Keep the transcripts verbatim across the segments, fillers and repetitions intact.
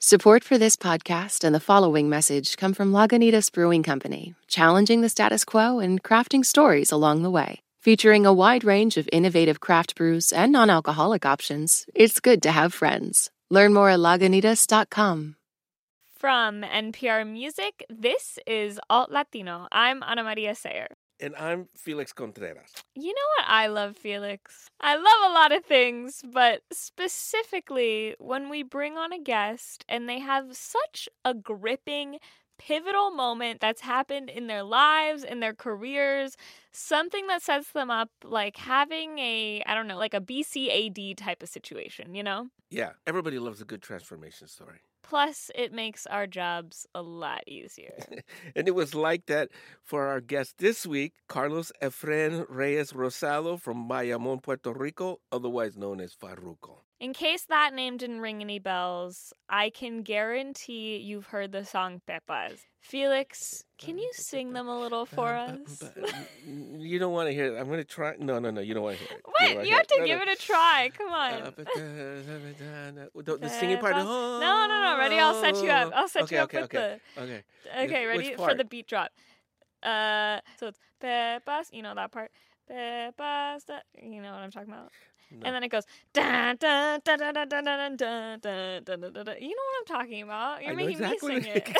Support for this podcast and the following message come from Lagunitas Brewing Company, challenging the status quo and crafting stories along the way. Featuring a wide range of innovative craft brews and non-alcoholic options, it's good to have friends. Learn more at lagunitas dot com. From N P R Music, this is Alt Latino. I'm Ana Maria Sayer. And I'm Felix Contreras. You know what I love, Felix? I love a lot of things, but specifically when we bring on a guest and they have such a gripping, pivotal moment that's happened in their lives, in their careers, something that sets them up like having a, I don't know, like a B C A D type of situation, you know? Yeah, everybody loves a good transformation story. Plus, it makes our jobs a lot easier. And it was like that for our guest this week, Carlos Efren Reyes Rosado from Bayamón, Puerto Rico, otherwise known as Farruko. In case that name didn't ring any bells, I can guarantee you've heard the song Pepas. Felix, can you sing them a little for us? You don't want to hear it. I'm going to try. No, no, no, you don't want to hear it. Wait, you, you have to no, give no. it a try. Come on. Uh, the, the singing part. No, no, no. Ready? I'll set you up. I'll set okay, you up okay, with okay, the... Okay, okay. Ready for the beat drop. Uh, So it's Pepas. You know that part. Pepas. Da, you know what I'm talking about? No. And then it goes da da da da da da da da da da da da. You know what I'm talking about? You're I making exactly. me sing it.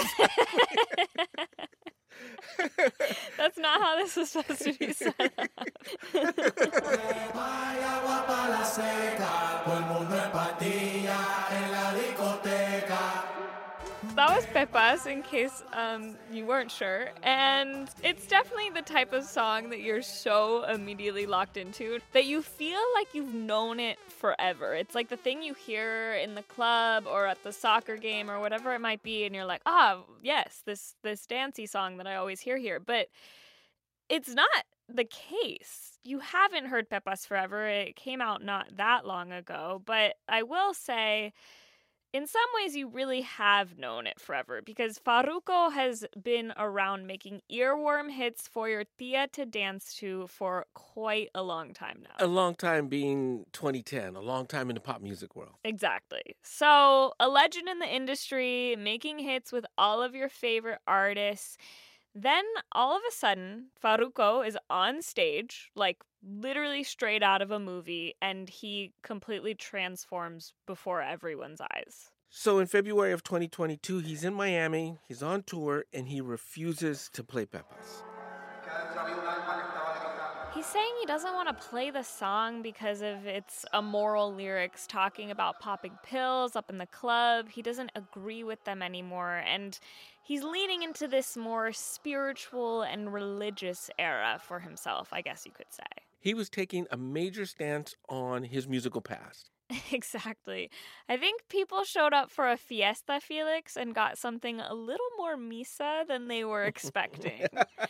That's not how this is supposed to be set up. That was Pepas, in case um, you weren't sure. And it's definitely the type of song that you're so immediately locked into that you feel like you've known it forever. It's like the thing you hear in the club or at the soccer game or whatever it might be, and you're like, ah, yes, this, this dancey song that I always hear here. But it's not the case. You haven't heard Pepas forever. It came out not that long ago. But I will say, in some ways, you really have known it forever because Farruko has been around making earworm hits for your tia to dance to for quite a long time now. A long time being twenty ten, a long time in the pop music world. Exactly. So, a legend in the industry, making hits with all of your favorite artists. Then, all of a sudden, Farruko is on stage, like literally straight out of a movie, and he completely transforms before everyone's eyes. So in February of twenty twenty-two, he's in Miami, he's on tour, and he refuses to play Pepas. He's saying he doesn't want to play the song because of its immoral lyrics talking about popping pills up in the club. He doesn't agree with them anymore, and he's leaning into this more spiritual and religious era for himself, I guess you could say. He was taking a major stance on his musical past. Exactly. I think people showed up for a fiesta, Felix, and got something a little more misa than they were expecting.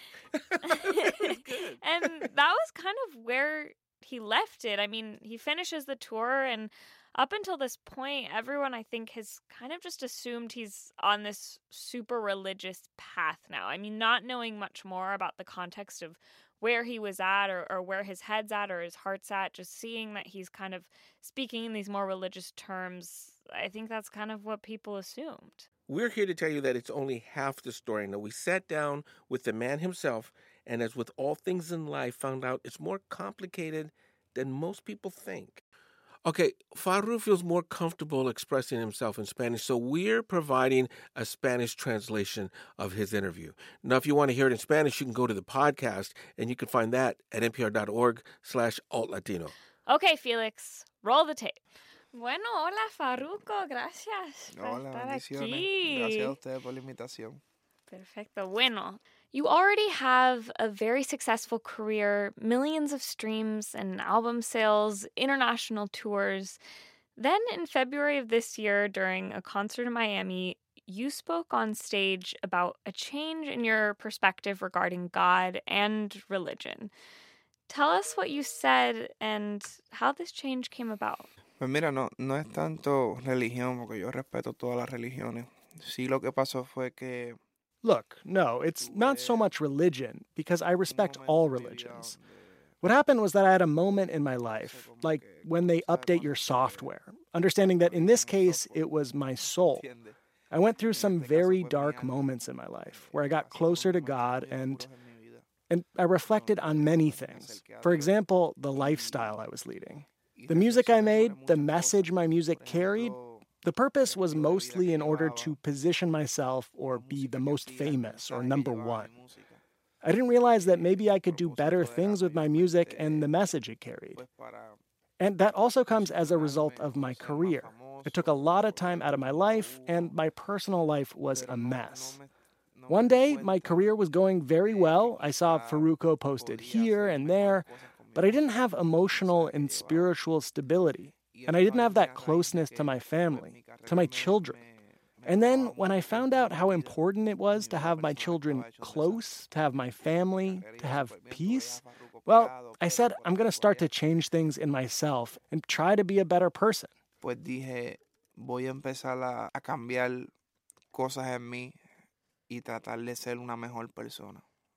And that was kind of where he left it. I mean, he finishes the tour, and up until this point, everyone, I think, has kind of just assumed he's on this super religious path now. I mean, not knowing much more about the context of where he was at or, or where his head's at or his heart's at, just seeing that he's kind of speaking in these more religious terms, I think that's kind of what people assumed. We're here to tell you that it's only half the story. Now, we sat down with the man himself, and as with all things in life, found out it's more complicated than most people think. Okay, Farru feels more comfortable expressing himself in Spanish, so we're providing a Spanish translation of his interview. Now, if you want to hear it in Spanish, you can go to the podcast, and you can find that at npr.org slash altlatino. Okay, Felix, roll the tape. Bueno, hola, Farruko, gracias por Hola, estar bendiciones. aquí. Gracias a ustedes por la invitación. Perfecto. Bueno, you already have a very successful career, millions of streams and album sales, international tours. Then in February of this year, during a concert in Miami, you spoke on stage about a change in your perspective regarding God and religion. Tell us what you said and how this change came about. Pues mira, no, no es tanto religión, porque yo respeto todas las religiones. Sí, lo que pasó fue que... Look, no, it's not so much religion, because I respect all religions. What happened was that I had a moment in my life, like when they update your software, understanding that in this case, it was my soul. I went through some very dark moments in my life where I got closer to God and and I reflected on many things. For example, the lifestyle I was leading. The music I made, the message my music carried, the purpose was mostly in order to position myself or be the most famous or number one. I didn't realize that maybe I could do better things with my music and the message it carried. And that also comes as a result of my career. It took a lot of time out of my life, and my personal life was a mess. One day, my career was going very well. I saw Farruko posted here and there, but I didn't have emotional and spiritual stability. And I didn't have that closeness to my family, to my children. And then when I found out how important it was to have my children close, to have my family, to have peace, well, I said I'm going to start to change things in myself and try to be a better person. Pues dije, voy a empezar a, a cambiar cosas en mí y tratar de ser una mejor persona.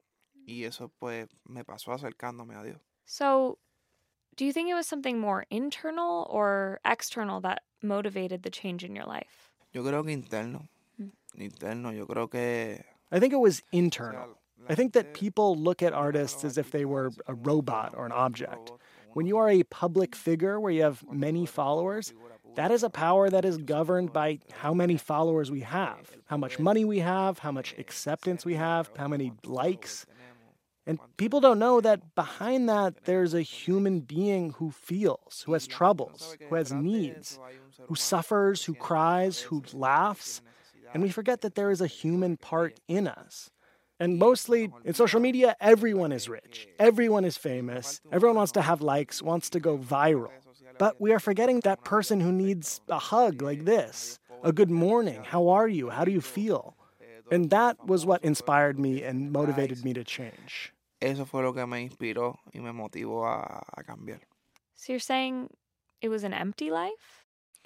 Y eso pues me pasó acercándome a Dios. So, do you think it was something more internal or external that motivated the change in your life? Yo creo que interno. Interno, yo creo que... I think it was internal. I think that people look at artists as if they were a robot or an object. When you are a public figure where you have many followers, that is a power that is governed by how many followers we have, how much money we have, how much acceptance we have, how many likes. And people don't know that behind that, there's a human being who feels, who has troubles, who has needs, who suffers, who cries, who laughs. And we forget that there is a human part in us. And mostly, in social media, everyone is rich. Everyone is famous. Everyone wants to have likes, wants to go viral. But we are forgetting that person who needs a hug like this. A good morning. How are you? How do you feel? And that was what inspired me and motivated me to change. Eso fue lo que me inspiró y me motivó a, a cambiar. So you're saying it was an empty life?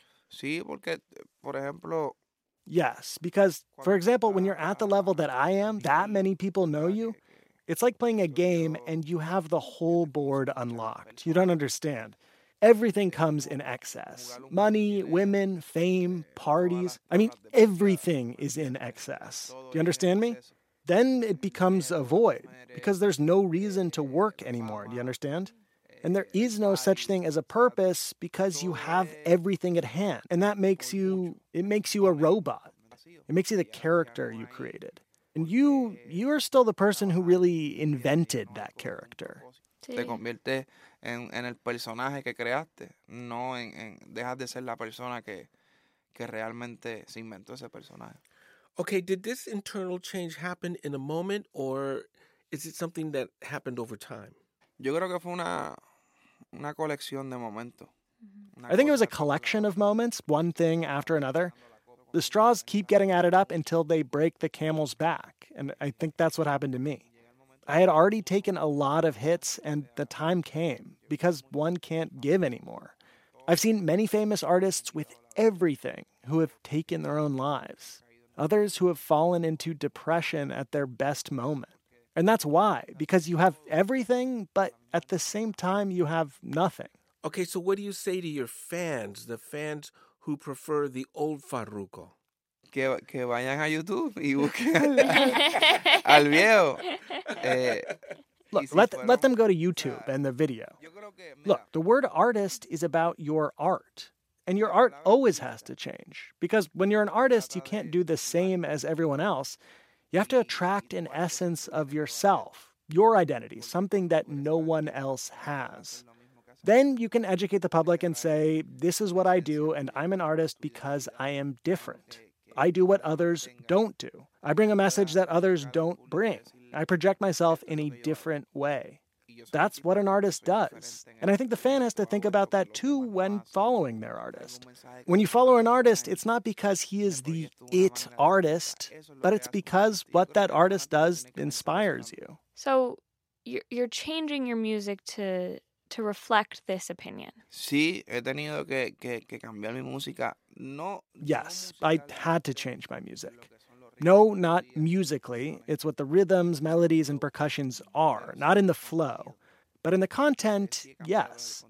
Sí, porque, por ejemplo... Yes, because, for example, when you're at the level that I am, that many people know you, it's like playing a game and you have the whole board unlocked. You don't understand. Everything comes in excess. Money, women, fame, parties. I mean, everything is in excess. Do you understand me? Then it becomes a void because there's no reason to work anymore. Do you understand? And there is no such thing as a purpose because you have everything at hand. And that makes you, it makes you a robot. It makes you the character you created. And you, you're still the person who really invented that character. Te conviertes en, en el personaje que creaste. No en, en, dejas de ser la persona que, que realmente se inventó ese personaje. Okay, did this internal change happen in a moment or is it something that happened over time? Yo creo que fue una... Una colección de momentos. I think it was a collection of moments, one thing after another. The straws keep getting added up until they break the camel's back, and I think that's what happened to me. I had already taken a lot of hits, and the time came, because one can't give anymore. I've seen many famous artists with everything who have taken their own lives, others who have fallen into depression at their best moment. And that's why, because you have everything, but at the same time, you have nothing. Okay, so what do you say to your fans, the fans who prefer the old Farruko? Que, que vayan a YouTube y busquen al, al viejo. Eh, Look, let, let them go to YouTube and the video. Look, the word artist is about your art. And your art always has to change. Because when you're an artist, you can't do the same as everyone else. You have to attract an essence of yourself, your identity, something that no one else has. Then you can educate the public and say, this is what I do, and I'm an artist because I am different. I do what others don't do. I bring a message that others don't bring. I project myself in a different way. That's what an artist does. And I think the fan has to think about that too when following their artist. When you follow an artist, it's not because he is the it artist, but it's because what that artist does inspires you. So you're, you're changing your music to to reflect this opinion. Sí, he tenido que, que, que cambiar mi música. No. Yes, I had to change my music. No, not musically. It's what the rhythms, melodies, and percussions are, not in the flow. But in the content, yes.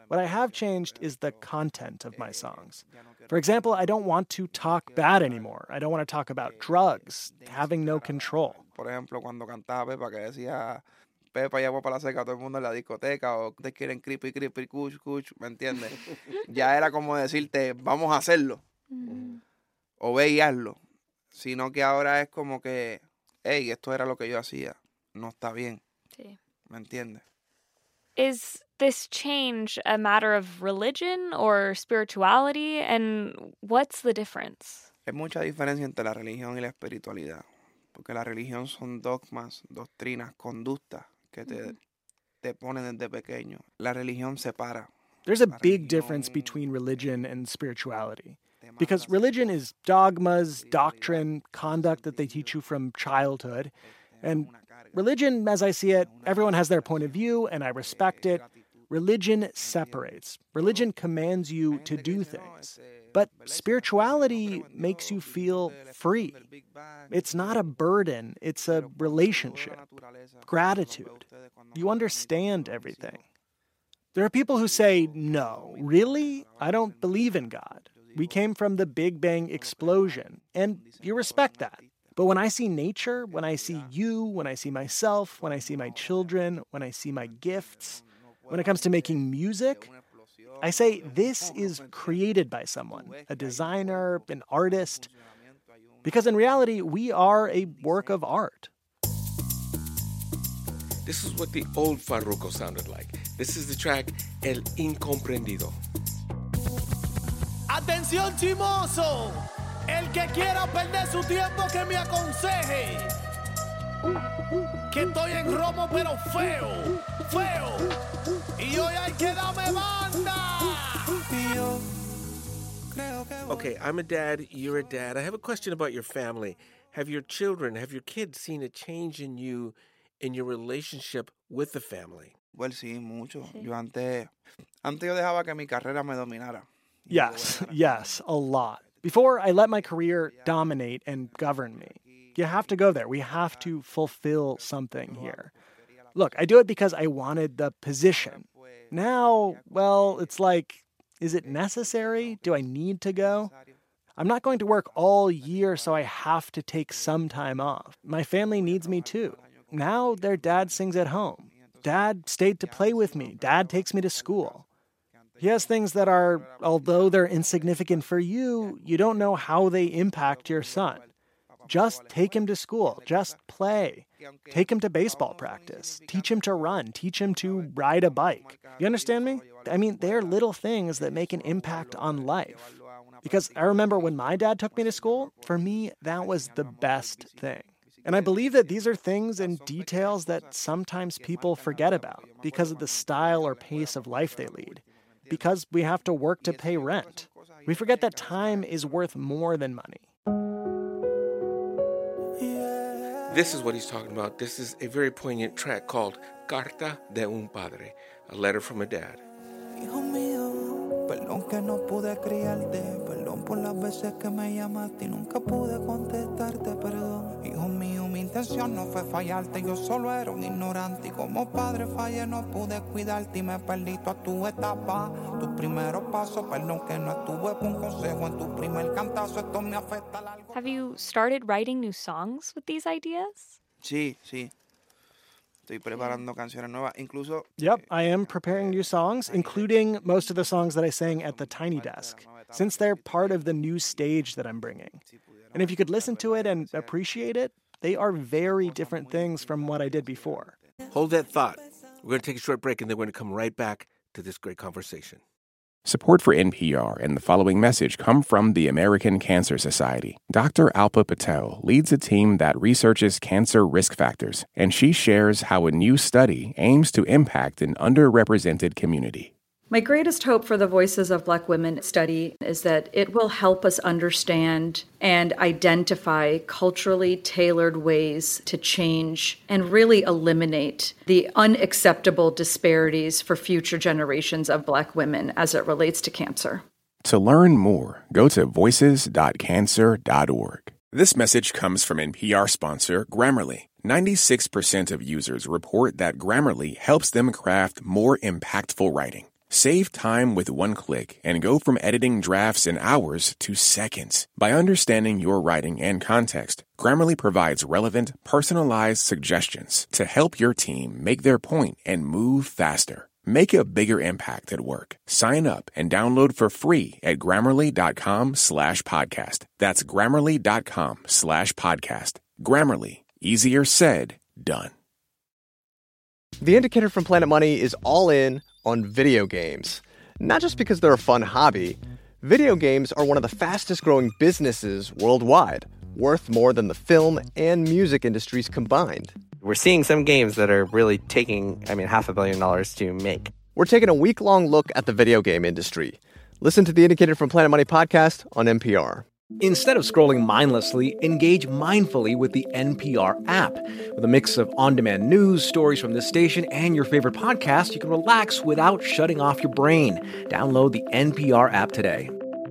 What I have changed is the content of my songs. For example, I don't want to talk bad anymore. I don't want to talk about drugs, having no control. Por ejemplo, cuando cantaba Pepa que decía Pepa llevó para la seca a todo el mundo en la discoteca o te quieren creepy, creepy, kush, kush, ¿me entiendes? Ya era como decirte, vamos a hacerlo. Mm. O ve y hazlo. Sino que ahora es como que, hey, esto era lo que yo hacía. No está bien. Sí. ¿Me entiendes? Is this change a matter of religion or spirituality? And what's the difference? Hay mucha diferencia entre la religión y la espiritualidad. Porque la religión son dogmas, doctrinas, conductas que te, mm-hmm. te ponen desde pequeño. La religión separa. There's a big difference between religion and spirituality. Because religion is dogmas, doctrine, conduct that they teach you from childhood. And religion, as I see it, everyone has their point of view, and I respect it. Religion separates. Religion commands you to do things. But spirituality makes you feel free. It's not a burden, it's a relationship. Gratitude. You understand everything. There are people who say, no, really? I don't believe in God. We came from the Big Bang explosion, and you respect that. But when I see nature, when I see you, when I see myself, when I see my children, when I see my gifts, when it comes to making music, I say this is created by someone, a designer, an artist, because in reality, we are a work of art. This is what the old Farruko sounded like. This is the track El Incomprendido. Atención chimoso, el que quiera perder su tiempo que me aconseje, que estoy en romo pero feo, feo, y hoy hay que darme banda. Okay, I'm a dad, you're a dad. I have a question about your family. Have your children, have your kids seen a change in you, in your relationship with the family? Well, sí, mucho. Yo antes, antes yo dejaba que mi carrera me dominara. Yes, yes, a lot. Before, I let my career dominate and govern me. You have to go there. We have to fulfill something here. Look, I do it because I wanted the position. Now, well, it's like, is it necessary? Do I need to go? I'm not going to work all year, so I have to take some time off. My family needs me too. Now their dad sings at home. Dad stayed to play with me. Dad takes me to school. He has things that are, although they're insignificant for you, you don't know how they impact your son. Just take him to school. Just play. Take him to baseball practice. Teach him to run. Teach him to ride a bike. You understand me? I mean, they're little things that make an impact on life. Because I remember when my dad took me to school, for me, that was the best thing. And I believe that these are things and details that sometimes people forget about because of the style or pace of life they lead. Because we have to work to pay rent. We forget that time is worth more than money. This is what he's talking about. This is a very poignant track called Carta de un Padre, a letter from a dad. Hijo mío, perdón que no pude criarte, perdón por las veces que me llamaste y nunca pude contestarte, perdón. Hijo mío, mi intención no fue fallarte, yo solo era un ignorante y como padre fallé, no pude cuidarte y me perdí toda tu etapa, tus primeros pasos, perdón que no estuve con consejo en tu primer cantazo, esto me afecta largo. Have you started writing new songs with these ideas? Sí, sí. Estoy preparando canciones nuevas, incluso. Yep, I am preparing new songs, including most of the songs that I sang at the Tiny Desk, since they're part of the new stage that I'm bringing. And if you could listen to it and appreciate it, they are very different things from what I did before. Hold that thought. We're going to take a short break, and then we're going to come right back to this great conversation. Support for N P R and the following message come from the American Cancer Society. Doctor Alpa Patel leads a team that researches cancer risk factors, and she shares how a new study aims to impact an underrepresented community. My greatest hope for the Voices of Black Women study is that it will help us understand and identify culturally tailored ways to change and really eliminate the unacceptable disparities for future generations of Black women as it relates to cancer. To learn more, go to voices dot cancer dot org. This message comes from N P R sponsor Grammarly. ninety-six percent of users report that Grammarly helps them craft more impactful writing. Save time with one click and go from editing drafts in hours to seconds. By understanding your writing and context, Grammarly provides relevant, personalized suggestions to help your team make their point and move faster. Make a bigger impact at work. Sign up and download for free at grammarly.com slash podcast. That's grammarly.com slash podcast. Grammarly. Easier said, done. The Indicator from Planet Money is all in on video games. Not just because they're a fun hobby. Video games are one of the fastest growing businesses worldwide, worth more than the film and music industries combined. We're seeing some games that are really taking, I mean, half a billion dollars to make. We're taking a week-long look at the video game industry. Listen to the Indicator from Planet Money podcast on N P R. Instead of scrolling mindlessly, engage mindfully with the N P R app. With a mix of on-demand news, stories from this station, and your favorite podcast, you can relax without shutting off your brain. Download the N P R app today.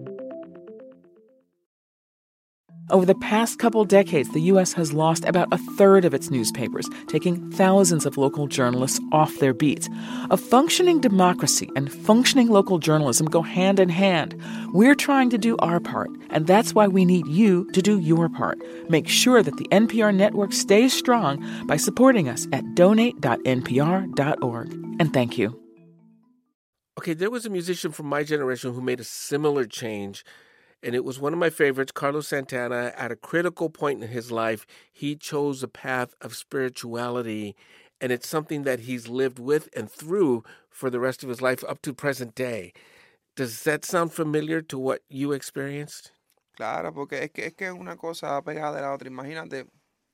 Over the past couple decades, the U S has lost about a third of its newspapers, taking thousands of local journalists off their beats. A functioning democracy and functioning local journalism go hand in hand. We're trying to do our part, and that's why we need you to do your part. Make sure that the N P R network stays strong by supporting us at donate dot n p r dot org. And thank you. Okay, there was a musician from my generation who made a similar change. And it was one of my favorites, Carlos Santana. At a critical point in his life, he chose a path of spirituality, and it's something that he's lived with and through for the rest of his life up to present day. Does that sound familiar to what you experienced? Claro, porque es que es que una cosa pegada de la otra. Imagínate.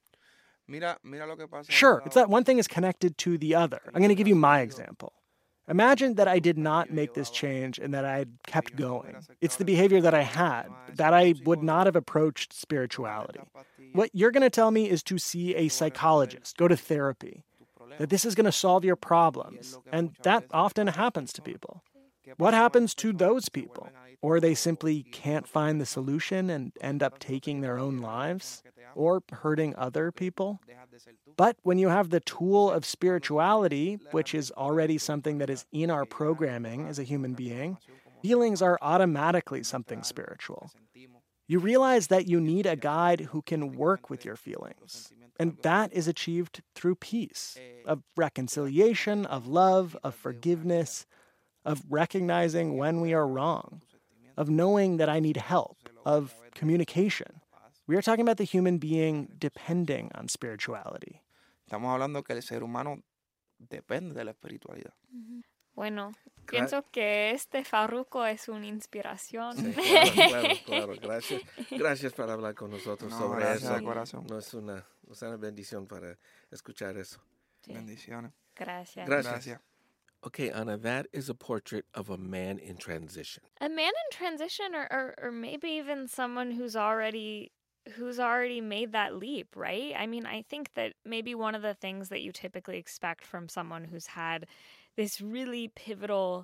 Mira, mira lo que pasa. Sure, it's that one thing is connected to the other. I'm going to give you my example. Imagine that I did not make this change and that I had kept going. It's the behavior that I had, that I would not have approached spirituality. What you're going to tell me is to see a psychologist, go to therapy, that this is going to solve your problems. And that often happens to people. What happens to those people? Or they simply can't find the solution and end up taking their own lives or hurting other people. But when you have the tool of spirituality, which is already something that is in our programming as a human being, feelings are automatically something spiritual. You realize that you need a guide who can work with your feelings. And that is achieved through peace, of reconciliation, of love, of forgiveness, of recognizing when we are wrong, of knowing that I need help, of communication. We are talking about the human being depending on spirituality. Estamos hablando que el ser humano depende de la espiritualidad. Bueno, pienso que este Farruko es una inspiración. Sí, claro, claro, claro. Gracias, gracias por hablar con nosotros no, sobre gracias, eso. Corazón. No es una, es una bendición para escuchar eso. Sí. Bendiciones. Gracias. Gracias. Gracias. Okay, Ana, that is a portrait of a man in transition. A man in transition, or, or, or maybe even someone who's already who's already made that leap, right? I mean, I think that maybe one of the things that you typically expect from someone who's had this really pivotal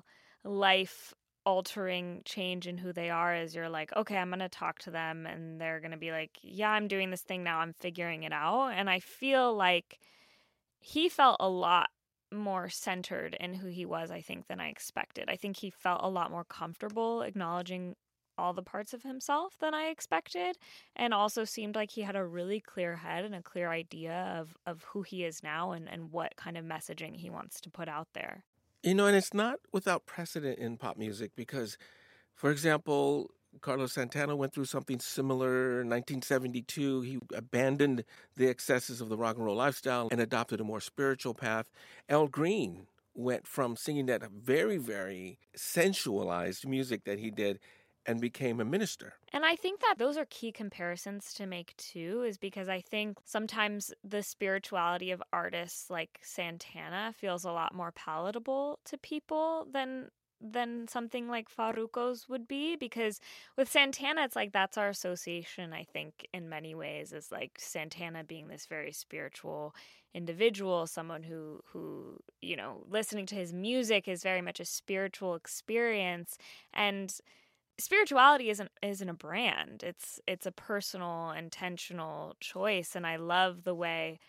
life-altering change in who they are is you're like, okay, I'm going to talk to them, and they're going to be like, yeah, I'm doing this thing now, I'm figuring it out. And I feel like he felt a lot more centered in who he was, I think, than I expected. I think he felt a lot more comfortable acknowledging all the parts of himself than I expected, and also seemed like he had a really clear head and a clear idea of, of who he is now and, and what kind of messaging he wants to put out there. You know, and it's not without precedent in pop music because, for example, Carlos Santana went through something similar in nineteen seventy-two. He abandoned the excesses of the rock and roll lifestyle and adopted a more spiritual path. Al Green went from singing that very, very sensualized music that he did and became a minister. And I think that those are key comparisons to make too, is because I think sometimes the spirituality of artists like Santana feels a lot more palatable to people than than something like Farruko's would be, because with Santana, it's like that's our association, I think, in many ways, is like Santana being this very spiritual individual, someone who, who, you know, listening to his music is very much a spiritual experience. And spirituality isn't isn't a brand. It's it's a personal, intentional choice. And I love the way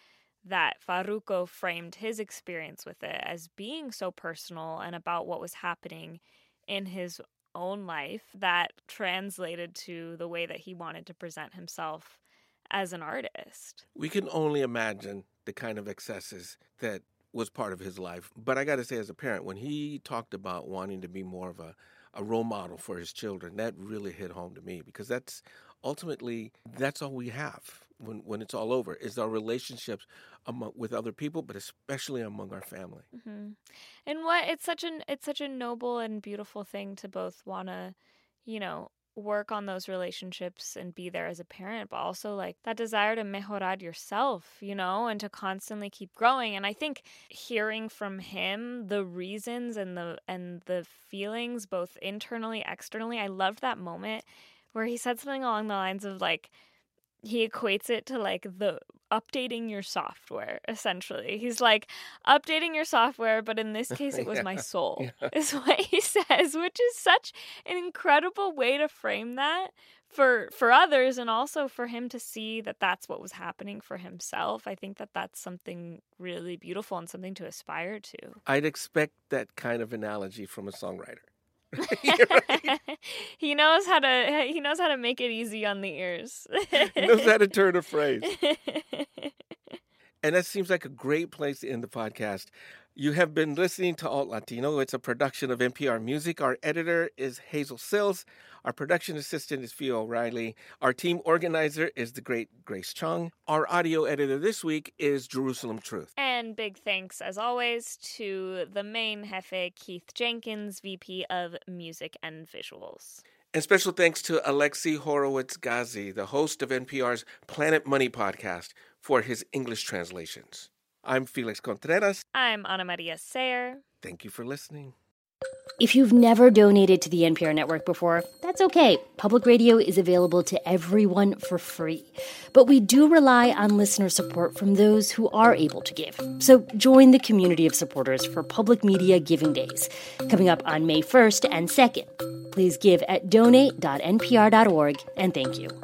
that Farruko framed his experience with it as being so personal and about what was happening in his own life that translated to the way that he wanted to present himself as an artist. We can only imagine the kind of excesses that was part of his life. But I got to say, as a parent, when he talked about wanting to be more of a, a role model for his children, that really hit home to me, because that's ultimately, that's all we have when, when it's all over, is our relationships among, with other people, but especially among our family. Mm-hmm. And what it's such an it's such a noble and beautiful thing to both want to, you know, work on those relationships and be there as a parent, but also like that desire to mejorar yourself, you know, and to constantly keep growing. And I think hearing from him the reasons and the and the feelings both internally, externally, I loved that moment where he said something along the lines of like, he equates it to like the updating your software, essentially. He's like, updating your software, but in this case, it was yeah, my soul, yeah. is what he says, which is such an incredible way to frame that for for others, and also for him to see that that's what was happening for himself. I think that that's something really beautiful and something to aspire to. I'd expect that kind of analogy from a songwriter. Right. He knows how to he knows how to make it easy on the ears. He knows how to turn a phrase. And that seems like a great place to end the podcast. You have been listening to Alt Latino. It's a production of N P R Music. Our editor is Hazel Sills. Our production assistant is Fio O'Reilly. Our team organizer is the great Grace Chung. Our audio editor this week is Jerusalem Truth. And big thanks, as always, to the main jefe, Keith Jenkins, V P of Music and Visuals. And special thanks to Alexei Horowitz-Ghazi, the host of N P R's Planet Money podcast, for his English translations. I'm Felix Contreras. I'm Ana Maria Sayer. Thank you for listening. If you've never donated to the N P R network before, that's okay. Public radio is available to everyone for free. But we do rely on listener support from those who are able to give. So join the community of supporters for Public Media Giving Days, coming up on May first and second. Please give at donate dot n p r dot org, and thank you.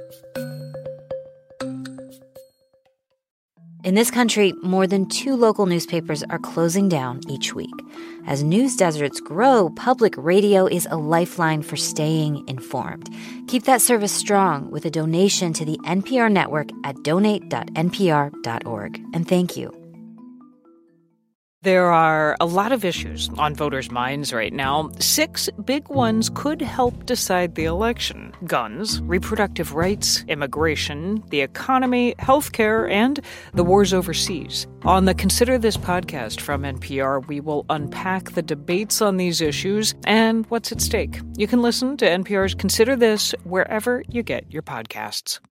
In this country, more than two local newspapers are closing down each week. As news deserts grow, public radio is a lifeline for staying informed. Keep that service strong with a donation to the N P R network at donate dot n p r dot org. And thank you. There are a lot of issues on voters' minds right now. Six big ones could help decide the election: guns, reproductive rights, immigration, the economy, healthcare, and the wars overseas. On the Consider This podcast from N P R, we will unpack the debates on these issues and what's at stake. You can listen to N P R's Consider This wherever you get your podcasts.